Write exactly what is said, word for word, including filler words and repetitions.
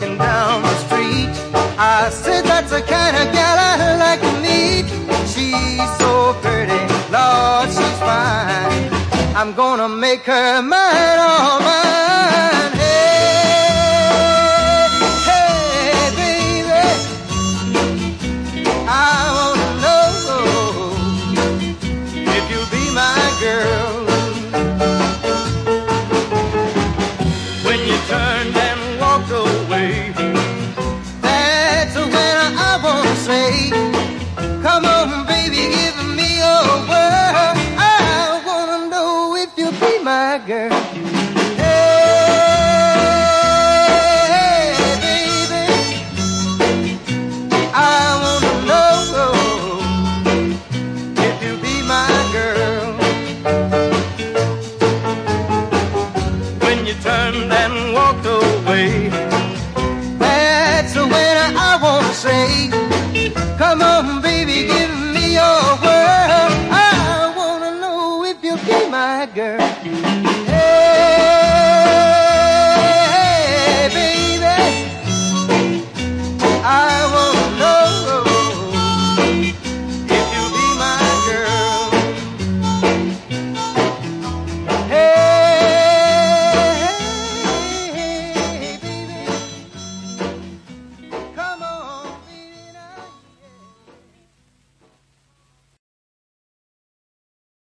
walking down the street. I said, that's the kind of gal I like to meet. She's so pretty, Lord, she's fine. I'm gonna make her mine, all mine. Hey, hey, baby, I wanna know if you'll be my girl. When you turned and walked away, that's when I wanna say, come on, baby, give me your word. I wanna know if you'll be my girl. Hey, baby, I wanna know if you'll be my girl. When you turned and walked away, that's when I wanna say, come on, baby.